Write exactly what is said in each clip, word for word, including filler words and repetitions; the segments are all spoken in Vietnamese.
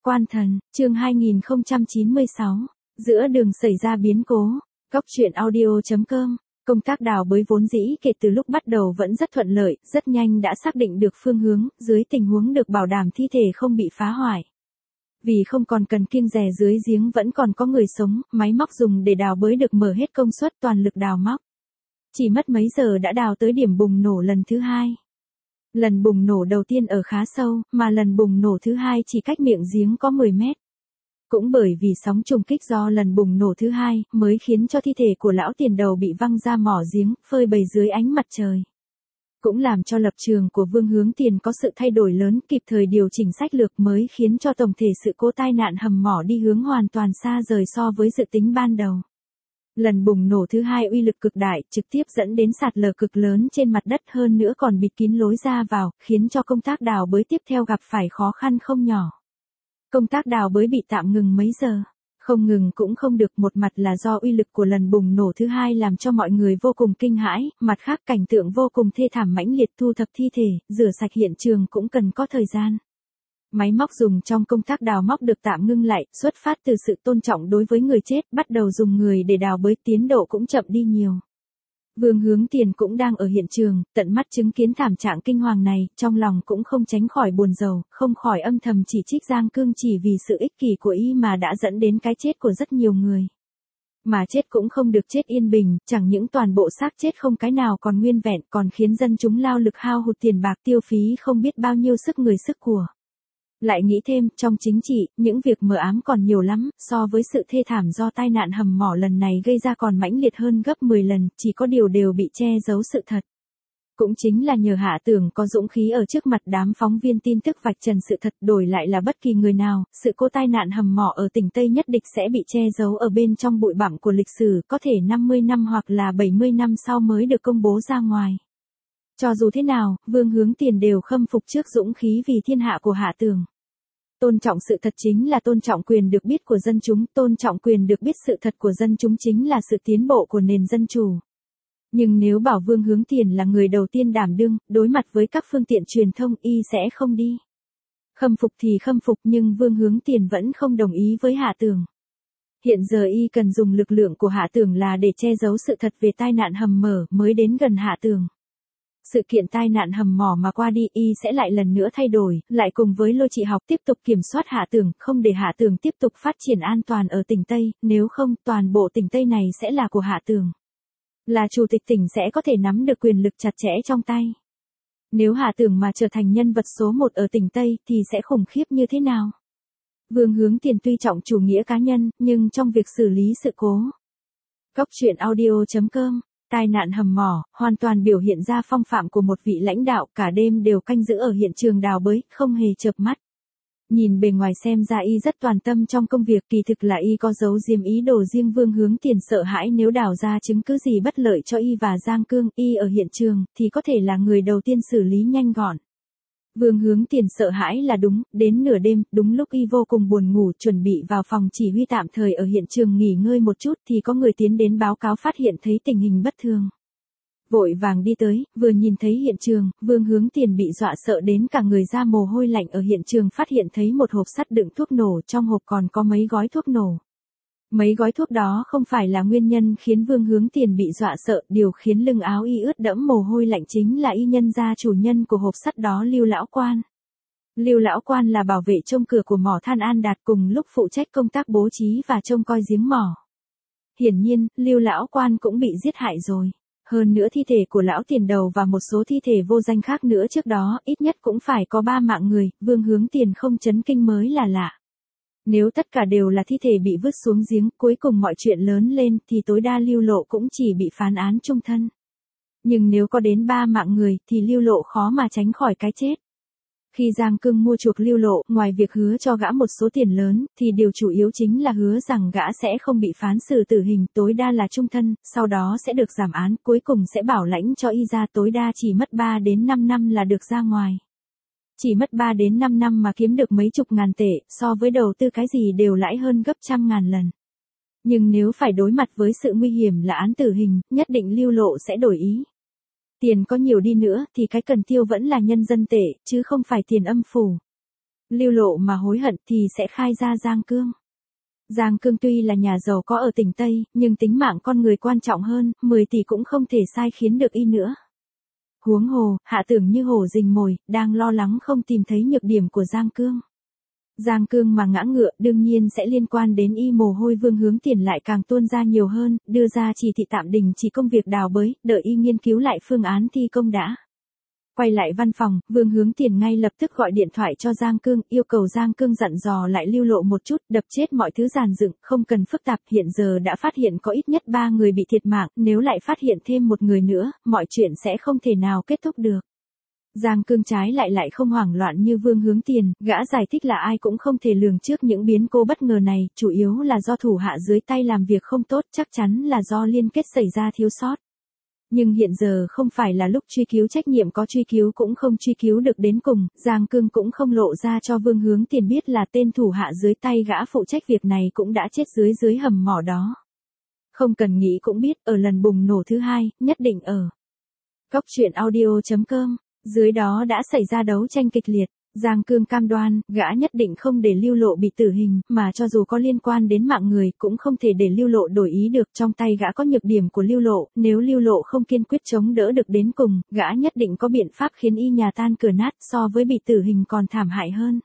Quan thần, chương hai nghìn không trăm chín mươi sáu, giữa đường xảy ra biến cố. Góc truyện audio chấm com. Công tác đào bới vốn dĩ kể từ lúc bắt đầu vẫn rất thuận lợi, rất nhanh đã xác định được phương hướng, dưới tình huống được bảo đảm thi thể không bị phá hoại. Vì không còn cần kiêng dè dưới giếng vẫn còn có người sống, máy móc dùng để đào bới được mở hết công suất toàn lực đào móc. Chỉ mất mấy giờ đã đào tới điểm bùng nổ lần thứ hai. Lần bùng nổ đầu tiên ở khá sâu, mà lần bùng nổ thứ hai chỉ cách miệng giếng có mười mét. Cũng bởi vì sóng trùng kích do lần bùng nổ thứ hai, mới khiến cho thi thể của lão tiền đầu bị văng ra mỏ giếng, phơi bày dưới ánh mặt trời. Cũng làm cho lập trường của Vương Hướng Tiền có sự thay đổi lớn, kịp thời điều chỉnh sách lược mới khiến cho tổng thể sự cố tai nạn hầm mỏ đi hướng hoàn toàn xa rời so với dự tính ban đầu. Lần bùng nổ thứ hai uy lực cực đại, trực tiếp dẫn đến sạt lở cực lớn trên mặt đất, hơn nữa còn bịt kín lối ra vào, khiến cho công tác đào bới tiếp theo gặp phải khó khăn không nhỏ. Công tác đào bới bị tạm ngừng mấy giờ. Không ngừng cũng không được, một mặt là do uy lực của lần bùng nổ thứ hai làm cho mọi người vô cùng kinh hãi, mặt khác cảnh tượng vô cùng thê thảm mãnh liệt, thu thập thi thể, rửa sạch hiện trường cũng cần có thời gian. Máy móc dùng trong công tác đào móc được tạm ngưng lại, xuất phát từ sự tôn trọng đối với người chết, bắt đầu dùng người để đào bới, tiến độ cũng chậm đi nhiều. Vương Hướng Tiền cũng đang ở hiện trường, tận mắt chứng kiến thảm trạng kinh hoàng này, trong lòng cũng không tránh khỏi buồn rầu, không khỏi âm thầm chỉ trích Giang Cương chỉ vì sự ích kỷ của y mà đã dẫn đến cái chết của rất nhiều người. Mà chết cũng không được chết yên bình, chẳng những toàn bộ xác chết không cái nào còn nguyên vẹn, còn khiến dân chúng lao lực hao hụt tiền bạc, tiêu phí không biết bao nhiêu sức người sức của. Lại nghĩ thêm, trong chính trị, những việc mờ ám còn nhiều lắm, so với sự thê thảm do tai nạn hầm mỏ lần này gây ra còn mãnh liệt hơn gấp mười lần, chỉ có điều đều bị che giấu sự thật. Cũng chính là nhờ Hạ Tưởng có dũng khí ở trước mặt đám phóng viên tin tức vạch trần sự thật, đổi lại là bất kỳ người nào, sự cố tai nạn hầm mỏ ở tỉnh Tây nhất định sẽ bị che giấu ở bên trong bụi bặm của lịch sử, có thể năm mươi năm hoặc là bảy mươi năm sau mới được công bố ra ngoài. Cho dù thế nào, Vương Hướng Tiền đều khâm phục trước dũng khí vì thiên hạ của Hạ Tưởng. Tôn trọng sự thật chính là tôn trọng quyền được biết của dân chúng, tôn trọng quyền được biết sự thật của dân chúng chính là sự tiến bộ của nền dân chủ. Nhưng nếu bảo Vương Hướng Tiền là người đầu tiên đảm đương, đối mặt với các phương tiện truyền thông, y sẽ không đi. Khâm phục thì khâm phục, nhưng Vương Hướng Tiền vẫn không đồng ý với Hạ Tưởng. Hiện giờ y cần dùng lực lượng của Hạ Tưởng là để che giấu sự thật về tai nạn hầm mở mới đến gần Hạ Tưởng. Sự kiện tai nạn hầm mỏ mà qua đi, y sẽ lại lần nữa thay đổi, lại cùng với Lôi Trị Học tiếp tục kiểm soát Hạ Tưởng, không để Hạ Tưởng tiếp tục phát triển an toàn ở tỉnh Tây, nếu không, toàn bộ tỉnh Tây này sẽ là của Hạ Tưởng. Là chủ tịch tỉnh sẽ có thể nắm được quyền lực chặt chẽ trong tay. Nếu Hạ Tưởng mà trở thành nhân vật số một ở tỉnh Tây, thì sẽ khủng khiếp như thế nào? Vương Hướng Tiền tuy trọng chủ nghĩa cá nhân, nhưng trong việc xử lý sự cố. Góc truyện audio chấm com. Tai nạn hầm mỏ, hoàn toàn biểu hiện ra phong phạm của một vị lãnh đạo, cả đêm đều canh giữ ở hiện trường đào bới, không hề chợp mắt. Nhìn bề ngoài xem ra y rất toàn tâm trong công việc, kỳ thực là y có giấu diêm ý đồ riêng. Vương Hướng Tiền sợ hãi nếu đào ra chứng cứ gì bất lợi cho y và Giang Cương, y ở hiện trường, thì có thể là người đầu tiên xử lý nhanh gọn. Vương Hướng Tiền sợ hãi là đúng, đến nửa đêm, đúng lúc y vô cùng buồn ngủ, chuẩn bị vào phòng chỉ huy tạm thời ở hiện trường nghỉ ngơi một chút thì có người tiến đến báo cáo phát hiện thấy tình hình bất thường. Vội vàng đi tới, vừa nhìn thấy hiện trường, Vương Hướng Tiền bị dọa sợ đến cả người ra mồ hôi lạnh. Ở hiện trường phát hiện thấy một hộp sắt đựng thuốc nổ, trong hộp còn có mấy gói thuốc nổ. Mấy gói thuốc đó không phải là nguyên nhân khiến Vương Hướng Tiền bị dọa sợ, điều khiến lưng áo y ướt đẫm mồ hôi lạnh chính là y nhân gia chủ nhân của hộp sắt đó, Lưu Lão Quan. Lưu Lão Quan là bảo vệ trông cửa của mỏ than An Đạt, cùng lúc phụ trách công tác bố trí và trông coi giếng mỏ. Hiển nhiên, Lưu Lão Quan cũng bị giết hại rồi. Hơn nữa thi thể của lão tiền đầu và một số thi thể vô danh khác nữa trước đó, ít nhất cũng phải có ba mạng người, Vương Hướng Tiền không chấn kinh mới là lạ. Nếu tất cả đều là thi thể bị vứt xuống giếng, cuối cùng mọi chuyện lớn lên thì tối đa Lưu Lộ cũng chỉ bị phán án chung thân. Nhưng nếu có đến ba mạng người thì Lưu Lộ khó mà tránh khỏi cái chết. Khi Giang Cương mua chuộc Lưu Lộ, ngoài việc hứa cho gã một số tiền lớn, thì điều chủ yếu chính là hứa rằng gã sẽ không bị phán xử tử hình, tối đa là chung thân, sau đó sẽ được giảm án, cuối cùng sẽ bảo lãnh cho y ra, tối đa chỉ mất ba đến năm năm là được ra ngoài. Chỉ mất ba đến năm năm mà kiếm được mấy chục ngàn tệ, so với đầu tư cái gì đều lãi hơn gấp trăm ngàn lần. Nhưng nếu phải đối mặt với sự nguy hiểm là án tử hình, nhất định Lưu Lộ sẽ đổi ý. Tiền có nhiều đi nữa thì cái cần tiêu vẫn là nhân dân tệ, chứ không phải tiền âm phủ. Lưu Lộ mà hối hận thì sẽ khai ra Giang Cương. Giang Cương tuy là nhà giàu có ở tỉnh Tây, nhưng tính mạng con người quan trọng hơn, mười tỷ cũng không thể sai khiến được y nữa. Huống hồ, Hạ Tưởng như hổ rình mồi, đang lo lắng không tìm thấy nhược điểm của Giang Cương. Giang Cương mà ngã ngựa đương nhiên sẽ liên quan đến y, mồ hôi Vương Hướng Tiền lại càng tuôn ra nhiều hơn, đưa ra chỉ thị tạm đình chỉ công việc đào bới, đợi y nghiên cứu lại phương án thi công đã. Quay lại văn phòng, Vương Hướng Tiền ngay lập tức gọi điện thoại cho Giang Cương, yêu cầu Giang Cương dặn dò lại Lưu Lộ một chút, đập chết mọi thứ giàn dựng, không cần phức tạp, hiện giờ đã phát hiện có ít nhất ba người bị thiệt mạng, nếu lại phát hiện thêm một người nữa, mọi chuyện sẽ không thể nào kết thúc được. Giang Cương trái lại lại không hoảng loạn như Vương Hướng Tiền, gã giải thích là ai cũng không thể lường trước những biến cố bất ngờ này, chủ yếu là do thủ hạ dưới tay làm việc không tốt, chắc chắn là do liên kết xảy ra thiếu sót. Nhưng hiện giờ không phải là lúc truy cứu, trách nhiệm có truy cứu cũng không truy cứu được đến cùng, Giang Cương cũng không lộ ra cho Vương Hướng Tiền biết là tên thủ hạ dưới tay gã phụ trách việc này cũng đã chết dưới dưới hầm mỏ đó. Không cần nghĩ cũng biết, ở lần bùng nổ thứ hai, nhất định ở Cóc truyện audio chấm com, dưới đó đã xảy ra đấu tranh kịch liệt. Giang Cương cam đoan, gã nhất định không để Lưu Lộ bị tử hình, mà cho dù có liên quan đến mạng người, cũng không thể để Lưu Lộ đổi ý được, trong tay gã có nhược điểm của Lưu Lộ, nếu Lưu Lộ không kiên quyết chống đỡ được đến cùng, gã nhất định có biện pháp khiến y nhà tan cửa nát, so với bị tử hình còn thảm hại hơn.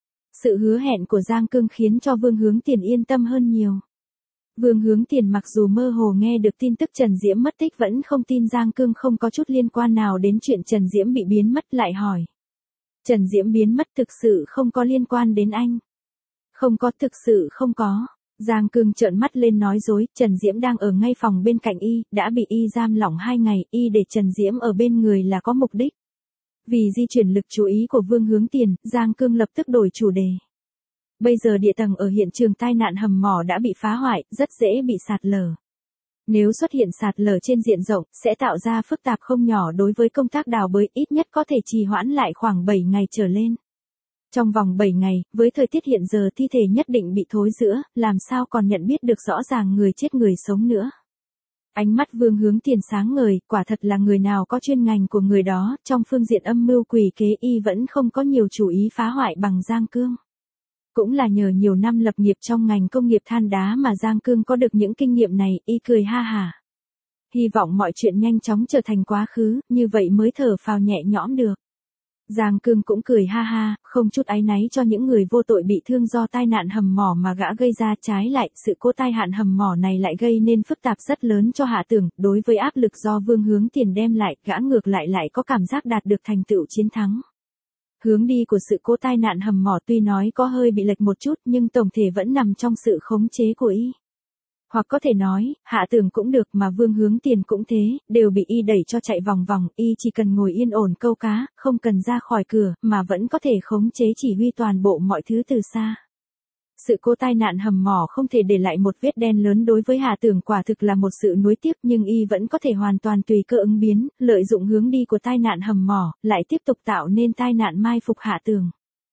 Sự hứa hẹn của Giang Cương khiến cho Vương Hướng Tiền yên tâm hơn nhiều. Vương Hướng Tiền mặc dù mơ hồ nghe được tin tức Trần Diễm mất tích vẫn không tin Giang Cương không có chút liên quan nào đến chuyện Trần Diễm bị biến mất, lại hỏi. Trần Diễm biến mất thực sự không có liên quan đến anh. Không có, thực sự không có. Giang Cương trợn mắt lên nói dối, Trần Diễm đang ở ngay phòng bên cạnh y, đã bị y giam lỏng hai ngày, y để Trần Diễm ở bên người là có mục đích. Vì di chuyển lực chú ý của Vương Hướng Tiền, Giang Cương lập tức đổi chủ đề. Bây giờ địa tầng ở hiện trường tai nạn hầm mỏ đã bị phá hoại, rất dễ bị sạt lở. Nếu xuất hiện sạt lở trên diện rộng, sẽ tạo ra phức tạp không nhỏ đối với công tác đào bới, ít nhất có thể trì hoãn lại khoảng bảy ngày trở lên. Trong vòng bảy ngày, với thời tiết hiện giờ thi thể nhất định bị thối rữa, làm sao còn nhận biết được rõ ràng người chết người sống nữa. Ánh mắt Vương Hướng Tiền sáng ngời, quả thật là người nào có chuyên ngành của người đó, trong phương diện âm mưu quỷ kế y vẫn không có nhiều chủ ý phá hoại bằng Giang Cương. Cũng là nhờ nhiều năm lập nghiệp trong ngành công nghiệp than đá mà Giang Cương có được những kinh nghiệm này, y cười ha hả. Hy vọng mọi chuyện nhanh chóng trở thành quá khứ, như vậy mới thở phào nhẹ nhõm được. Giang Cương cũng cười ha ha, không chút áy náy cho những người vô tội bị thương do tai nạn hầm mỏ mà gã gây ra, trái lại, sự cố tai nạn hầm mỏ này lại gây nên phức tạp rất lớn cho Hạ Tưởng, đối với áp lực do Vương Hướng Tiền đem lại, gã ngược lại lại có cảm giác đạt được thành tựu chiến thắng. Hướng đi của sự cố tai nạn hầm mỏ tuy nói có hơi bị lệch một chút nhưng tổng thể vẫn nằm trong sự khống chế của y. Hoặc có thể nói, Hạ Tưởng cũng được mà Vương Hướng Tiền cũng thế, đều bị y đẩy cho chạy vòng vòng, y chỉ cần ngồi yên ổn câu cá, không cần ra khỏi cửa, mà vẫn có thể khống chế chỉ huy toàn bộ mọi thứ từ xa. Sự cố tai nạn hầm mỏ không thể để lại một vết đen lớn đối với Hạ Tưởng, quả thực là một sự nuối tiếc, nhưng y vẫn có thể hoàn toàn tùy cơ ứng biến, lợi dụng hướng đi của tai nạn hầm mỏ, lại tiếp tục tạo nên tai nạn mai phục Hạ Tưởng.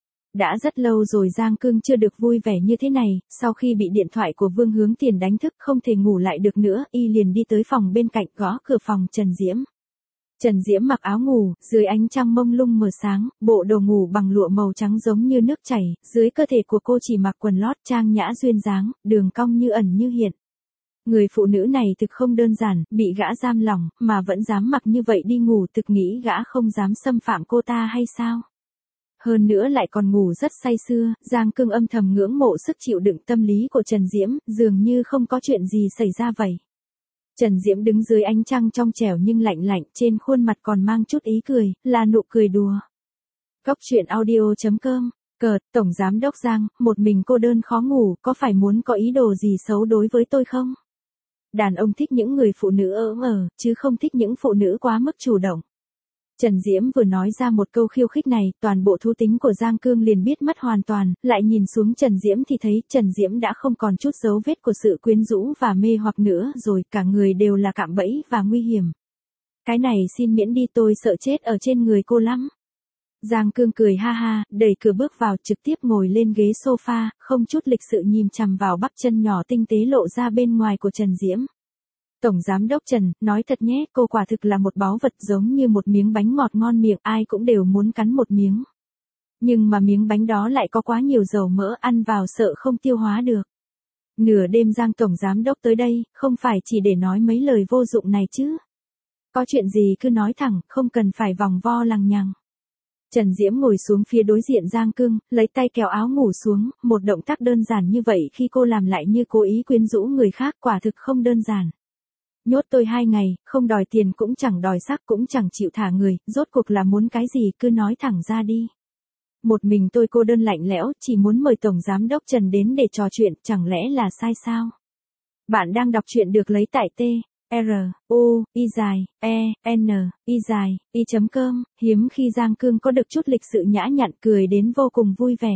Đã rất lâu rồi Giang Cương chưa được vui vẻ như thế này, sau khi bị điện thoại của Vương Hướng Tiền đánh thức không thể ngủ lại được nữa, y liền đi tới phòng bên cạnh gõ cửa phòng Trần Diễm. Trần Diễm mặc áo ngủ, dưới ánh trăng mông lung mờ sáng, bộ đồ ngủ bằng lụa màu trắng giống như nước chảy, dưới cơ thể của cô chỉ mặc quần lót trang nhã duyên dáng, đường cong như ẩn như hiện. Người phụ nữ này thực không đơn giản, bị gã giam lỏng, mà vẫn dám mặc như vậy đi ngủ, thực nghĩ gã không dám xâm phạm cô ta hay sao? Hơn nữa lại còn ngủ rất say sưa, Giang Cương âm thầm ngưỡng mộ sức chịu đựng tâm lý của Trần Diễm, dường như không có chuyện gì xảy ra vậy. Trần Diễm đứng dưới ánh trăng trong trẻo nhưng lạnh lạnh, trên khuôn mặt còn mang chút ý cười, là nụ cười đùa. Cóc truyện audio chấm com, cợt, Tổng Giám Đốc Giang, một mình cô đơn khó ngủ, có phải muốn có ý đồ gì xấu đối với tôi không? Đàn ông thích những người phụ nữ ỡm ở, chứ không thích những phụ nữ quá mức chủ động. Trần Diễm vừa nói ra một câu khiêu khích này, toàn bộ thú tính của Giang Cương liền biết mất hoàn toàn, lại nhìn xuống Trần Diễm thì thấy Trần Diễm đã không còn chút dấu vết của sự quyến rũ và mê hoặc nữa rồi, cả người đều là cạm bẫy và nguy hiểm. Cái này xin miễn đi, tôi sợ chết ở trên người cô lắm. Giang Cương cười ha ha, đẩy cửa bước vào, trực tiếp ngồi lên ghế sofa, không chút lịch sự nhìn chằm vào bắp chân nhỏ tinh tế lộ ra bên ngoài của Trần Diễm. Tổng Giám Đốc Trần, nói thật nhé, cô quả thực là một báu vật giống như một miếng bánh ngọt ngon miệng, ai cũng đều muốn cắn một miếng. Nhưng mà miếng bánh đó lại có quá nhiều dầu mỡ, ăn vào sợ không tiêu hóa được. Nửa đêm Giang tổng giám đốc tới đây, không phải chỉ để nói mấy lời vô dụng này chứ. Có chuyện gì cứ nói thẳng, không cần phải vòng vo lằng nhằng. Trần Diễm ngồi xuống phía đối diện Giang Cương, lấy tay kéo áo ngủ xuống, một động tác đơn giản như vậy khi cô làm lại như cố ý quyến rũ người khác, quả thực không đơn giản. Nhốt tôi hai ngày, không đòi tiền cũng chẳng đòi xác cũng chẳng chịu thả người, rốt cuộc là muốn cái gì cứ nói thẳng ra đi. Một mình tôi cô đơn lạnh lẽo, chỉ muốn mời Tổng Giám đốc Trần đến để trò chuyện, chẳng lẽ là sai sao? Bạn đang đọc truyện được lấy tại T, R, U, Y dài, E, N, Y dài, Y chấm com, hiếm khi Giang Cương có được chút lịch sự nhã nhặn cười đến vô cùng vui vẻ.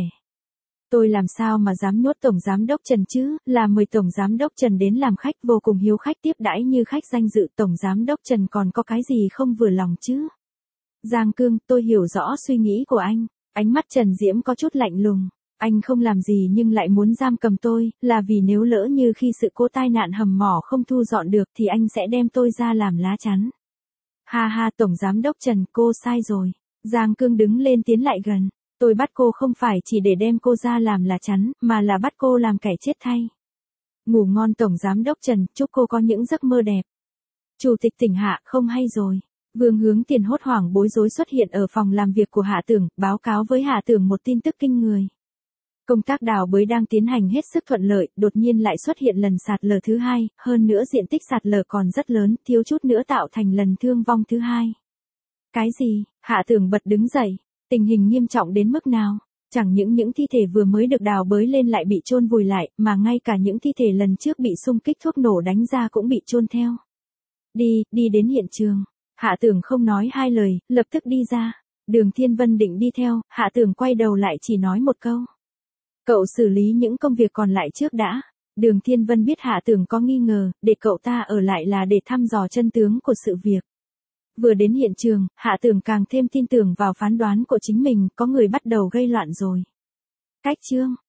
Tôi làm sao mà dám nhốt Tổng Giám đốc Trần chứ, là mời Tổng Giám đốc Trần đến làm khách vô cùng hiếu khách tiếp đãi như khách danh dự Tổng Giám đốc Trần còn có cái gì không vừa lòng chứ? Giang Cương, tôi hiểu rõ suy nghĩ của anh. Ánh mắt Trần Diễm có chút lạnh lùng. Anh không làm gì nhưng lại muốn giam cầm tôi, là vì nếu lỡ như khi sự cố tai nạn hầm mỏ không thu dọn được thì anh sẽ đem tôi ra làm lá chắn. Ha ha, Tổng Giám đốc Trần, cô sai rồi. Giang Cương đứng lên tiến lại gần. Tôi bắt cô không phải chỉ để đem cô ra làm lá chắn, mà là bắt cô làm kẻ chết thay. Ngủ ngon Tổng Giám đốc Trần, chúc cô có những giấc mơ đẹp. Chủ tịch tỉnh Hạ, không hay rồi. Vương Hướng Tiền hốt hoảng bối rối xuất hiện ở phòng làm việc của Hạ Tưởng, báo cáo với Hạ Tưởng một tin tức kinh người. Công tác đào bới đang tiến hành hết sức thuận lợi, đột nhiên lại xuất hiện lần sạt lở thứ hai, hơn nữa diện tích sạt lở còn rất lớn, thiếu chút nữa tạo thành lần thương vong thứ hai. Cái gì? Hạ Tưởng bật đứng dậy, tình hình nghiêm trọng đến mức nào? Chẳng những những thi thể vừa mới được đào bới lên lại bị chôn vùi lại, mà ngay cả những thi thể lần trước bị xung kích thuốc nổ đánh ra cũng bị chôn theo. Đi, đi đến hiện trường. Hạ Tưởng không nói hai lời, lập tức đi ra. Đường Thiên Vân định đi theo, Hạ Tưởng quay đầu lại chỉ nói một câu. Cậu xử lý những công việc còn lại trước đã. Đường Thiên Vân biết Hạ Tưởng có nghi ngờ, để cậu ta ở lại là để thăm dò chân tướng của sự việc. Vừa đến hiện trường, Hạ Tưởng càng thêm tin tưởng vào phán đoán của chính mình, có người bắt đầu gây loạn rồi. Cách chương